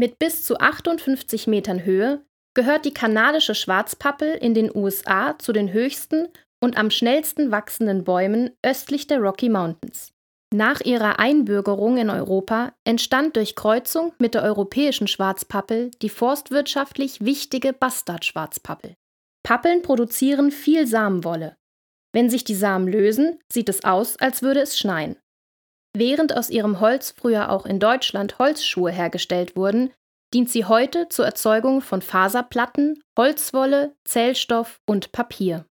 Mit bis zu 58 Metern Höhe gehört die kanadische Schwarzpappel in den USA zu den höchsten und am schnellsten wachsenden Bäumen östlich der Rocky Mountains. Nach ihrer Einbürgerung in Europa entstand durch Kreuzung mit der europäischen Schwarzpappel die forstwirtschaftlich wichtige Bastardschwarzpappel. Pappeln produzieren viel Samenwolle. Wenn sich die Samen lösen, sieht es aus, als würde es schneien. Während aus ihrem Holz früher auch in Deutschland Holzschuhe hergestellt wurden, dient sie heute zur Erzeugung von Faserplatten, Holzwolle, Zellstoff und Papier.